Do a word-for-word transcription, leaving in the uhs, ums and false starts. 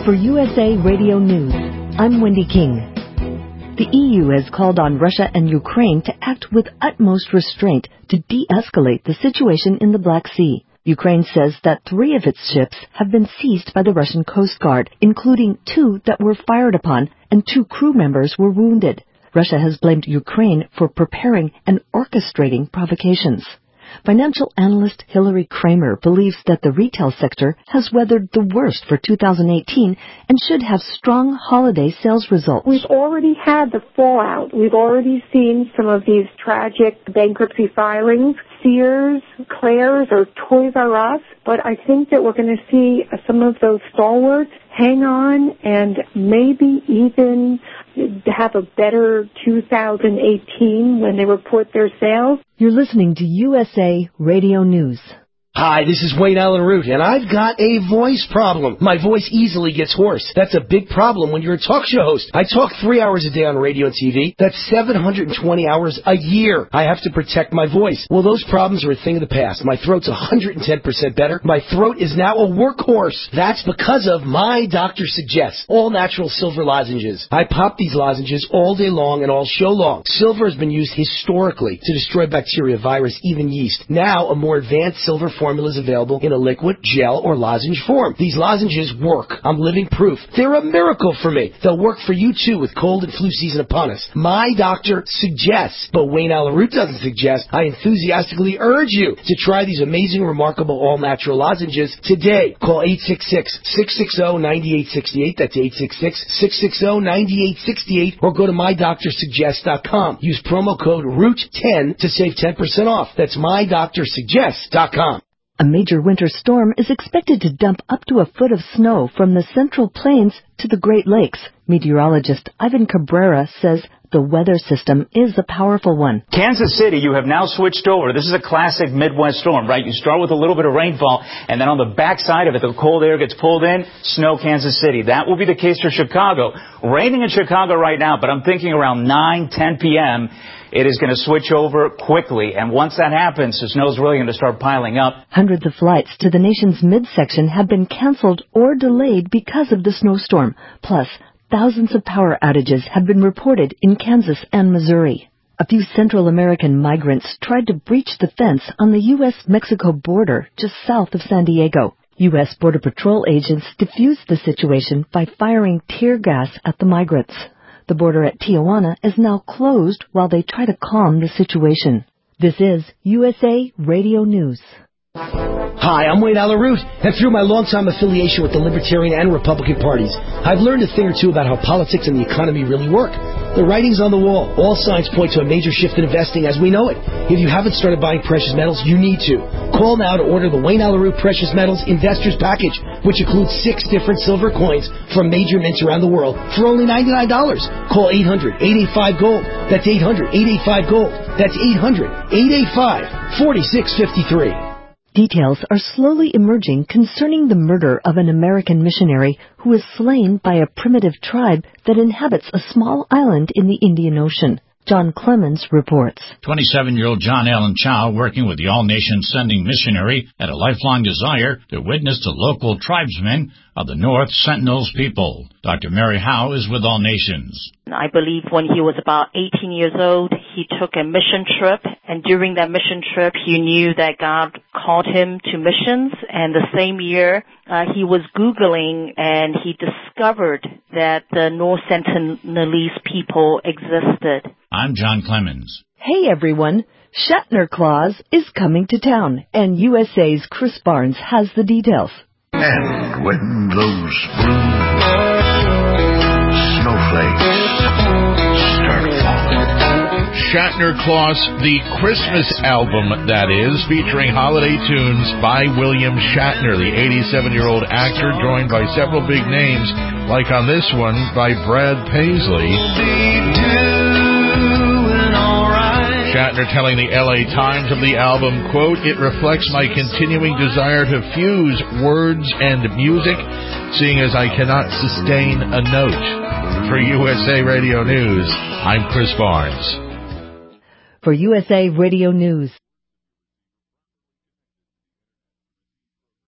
For U S A Radio News, I'm Wendy King. The E U has called on Russia and Ukraine to act with utmost restraint to de-escalate the situation in the Black Sea. Ukraine says that three of its ships have been seized by the Russian Coast Guard, including two that were fired upon, and two crew members were wounded. Russia has blamed Ukraine for preparing and orchestrating provocations. Financial analyst Hillary Kramer believes that the retail sector has weathered the worst for two thousand eighteen and should have strong holiday sales results. We've already had the fallout. We've already seen some of these tragic bankruptcy filings. Sears, Claire's, or Toys R Us, but I think that we're going to see some of those stalwarts hang on and maybe even have a better two thousand eighteen when they report their sales. You're listening to U S A Radio News. Hi, this is Wayne Allen Root, and I've got a voice problem. My voice easily gets hoarse. That's a big problem when you're a talk show host. I talk three hours a day on radio and T V. That's seven hundred twenty hours a year. I have to protect my voice. Well, those problems are a thing of the past. My throat's one hundred ten percent better. My throat is now a workhorse. That's because of My Doctor Suggests, all natural silver lozenges. I pop these lozenges all day long and all show long. Silver has been used historically to destroy bacteria, virus, even yeast. Now, a more advanced silver form formula is available in a liquid, gel, or lozenge form. These lozenges work. I'm living proof. They're a miracle for me. They'll work for you, too, with cold and flu season upon us. My doctor suggests, but Wayne Allen Root doesn't suggest. I enthusiastically urge you to try these amazing, remarkable, all-natural lozenges today. Call eight six six, six six zero, nine eight six eight. That's eight six six, six six zero, nine eight six eight. Or go to my doctor suggest dot com. Use promo code root ten to save ten percent off. That's my doctor suggest dot com. A major winter storm is expected to dump up to a foot of snow from the Central Plains to the Great Lakes. Meteorologist Ivan Cabrera says the weather system is a powerful one. Kansas City, you have now switched over. This is a classic Midwest storm, right? You start with a little bit of rainfall, and then on the backside of it, the cold air gets pulled in, snow Kansas City. That will be the case for Chicago. Raining in Chicago right now, but I'm thinking around nine, ten p.m., it is going to switch over quickly, and once that happens, the snow is really going to start piling up. Hundreds of flights to the nation's midsection have been canceled or delayed because of the snowstorm. Plus, thousands of power outages have been reported in Kansas and Missouri. A few Central American migrants tried to breach the fence on the U S Mexico border just south of San Diego. U S Border Patrol agents defused the situation by firing tear gas at the migrants. The border at Tijuana is now closed while they try to calm the situation. This is U S A Radio News. Hi, I'm Wayne Allen Root, and through my longtime affiliation with the Libertarian and Republican parties, I've learned a thing or two about how politics and the economy really work. The writing's on the wall. All signs point to a major shift in investing as we know it. If you haven't started buying precious metals, you need to. Call now to order the Wayne Allen Root Precious Metals Investors Package, which includes six different silver coins from major mints around the world for only ninety-nine dollars. Call eight hundred, eight eight five, GOLD. That's eight hundred, eight eight five, GOLD. That's eight hundred, eight eight five, four six five three. Details are slowly emerging concerning the murder of an American missionary who was slain by a primitive tribe that inhabits a small island in the Indian Ocean. John Clemens reports. twenty-seven-year-old John Allen Chow, working with the All Nations Sending Missionary, had a lifelong desire to witness to local tribesmen of the North Sentinels people. Doctor Mary Howe is with All Nations. I believe when he was about eighteen years old, he took a mission trip, and during that mission trip, he knew that God called him to missions, and the same year, uh, he was Googling, and he discovered that the North Sentinelese people existed. I'm John Clemens. Hey, everyone. Shatner Claus is coming to town, and U S A's Chris Barnes has the details. And when those blue snowflakes start falling. Shatner Claus, the Christmas album, that is, featuring holiday tunes by William Shatner, the eighty-seven-year-old actor, joined by several big names, like on this one by Brad Paisley. Shatner telling the L A Times of the album, quote, "It reflects my continuing desire to fuse words and music, seeing as I cannot sustain a note." For U S A Radio News, I'm Chris Barnes. For U S A Radio News,